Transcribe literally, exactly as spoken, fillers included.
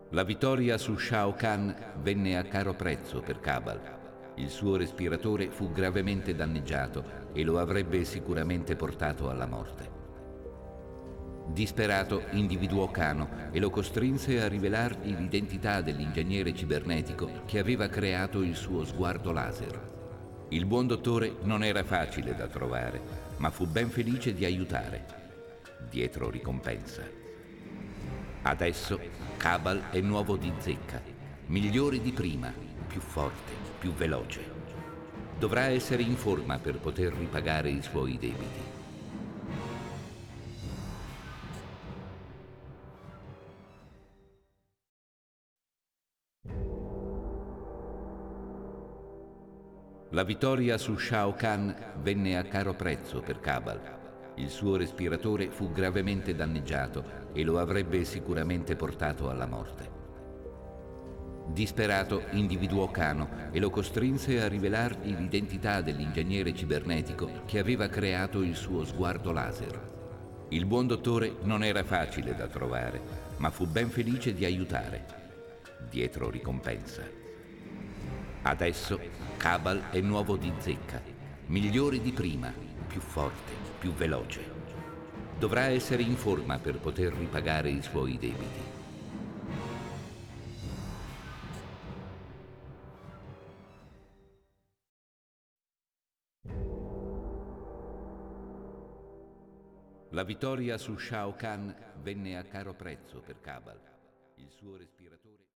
La vittoria su Shao Kahn venne a caro prezzo per Cabal. Il suo respiratore fu gravemente danneggiato e lo avrebbe sicuramente portato alla morte. Disperato, individuò Kano e lo costrinse a rivelargli l'identità dell'ingegnere cibernetico che aveva creato il suo sguardo laser. Il buon dottore non era facile da trovare, ma fu ben felice di aiutare, dietro ricompensa. Adesso Cabal è nuovo di zecca, migliore di prima, più forte, più veloce. Dovrà essere in forma per poter ripagare i suoi debiti. La vittoria su Shao Kahn venne a caro prezzo per Cabal. Il suo respiratore fu gravemente danneggiato e lo avrebbe sicuramente portato alla morte. Disperato, individuò Kano e lo costrinse a rivelargli l'identità dell'ingegnere cibernetico che aveva creato il suo sguardo laser. Il buon dottore non era facile da trovare, ma fu ben felice di aiutare, dietro ricompensa. Adesso Cabal è nuovo di zecca, migliore di prima, più forte, più veloce. Dovrà essere in forma per poter ripagare i suoi debiti. La vittoria su Shao Kahn venne a caro prezzo per Cabal. Il suo respiratore